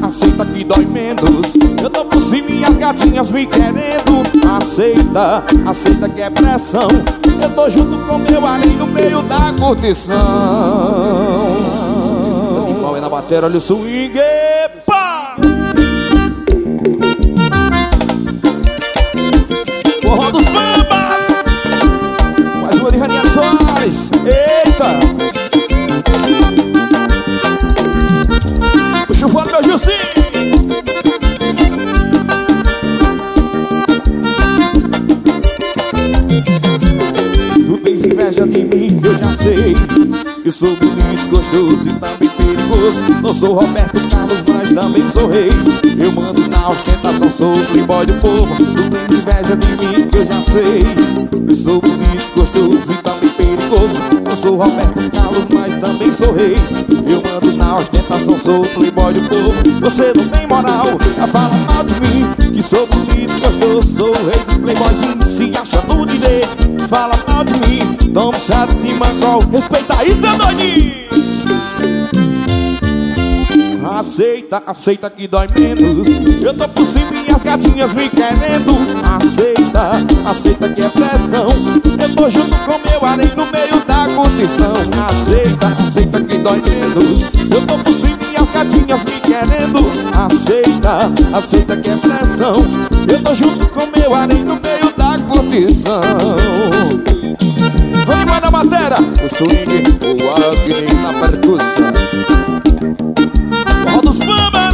aceita que dói menos. Eu tô por cima e as gatinhas me querendo. Aceita, aceita que é pressão. Eu tô junto com meu além no meio da curtição. Animal é na bateria, olha o swing. Pá! Forró dos Bambas. Mais uma de Ranieri Soares. Eita! Puxa o fone, meu Gilzinho. Tu tens inveja de mim, eu já sei. Eu sou bonito, gostoso e também perigoso. Não sou Roberto Carlos, mas também sou rei. Eu mando na ostentação, sou o playboy do povo. Tu tens inveja de mim, eu já sei. Eu sou bonito, gostoso e também perigoso. Não sou Roberto Carlos, mas também sou rei. Eu mando na ostentação, sou o playboy do povo. Você não tem moral, já fala mal de mim. Que sou bonito, gostoso, sou o rei dos playboyzinhos. Se acha no direito, fala mal de mim. Toma um chá de cima, qual? Respeita isso, é doidinho. Aceita, aceita que dói menos. Eu tô por cima e as gatinhas me querendo. Aceita, aceita que é pressão. Eu tô junto com meu areia no meio da curtição. Aceita, aceita que dói menos. Eu tô por cima e as gatinhas me querendo. Aceita, aceita que é pressão. Eu tô junto com meu areia no meio da curtição. Animal na matéria, o swing, o Agni na percussão. Forró dos Bambas.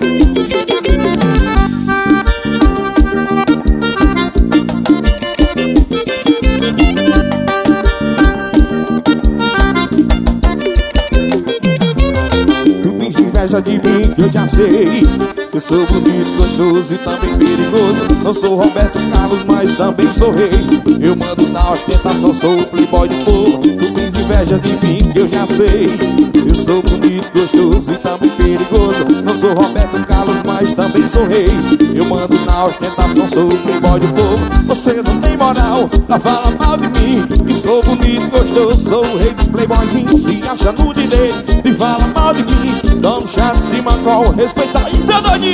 Tu tens inveja de mim, eu já sei. Eu sou bonito, gostoso e também perigoso. Não sou Roberto Carlos, mas também sou rei. Eu mando na ostentação, sou o playboy do povo. Tu tens inveja de mim, eu já sei. Eu sou bonito, gostoso e também perigoso. Não sou Roberto Carlos, mas também sou rei. Eu mando na ostentação, sou o playboy do povo. Você não tem moral, pra falar mal de mim. Que sou bonito, gostoso, sou o rei dos playboyzinhos. Se acha no direito e fala mal de mim. Dá um chá de cima, qual? Respeita isso, é doidinho.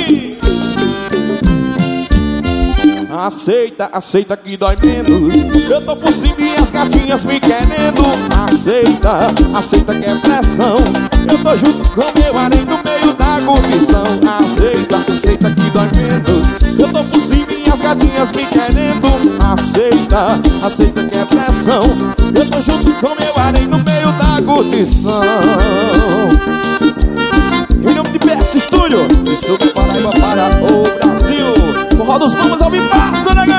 Aceita, aceita que dói menos. Eu tô por cima e as gatinhas me querendo. Aceita, aceita que é pressão. Eu tô junto com meu areia no meio da curtição. Aceita, aceita que dói menos. Eu tô por cima e as gatinhas me querendo. Aceita, aceita que é pressão. Eu tô junto com meu areia no meio da curtição. Em nome de PS Studio, isso do Paraíba para o Brasil. Forró dos Bambas ao vivaço, né, galera?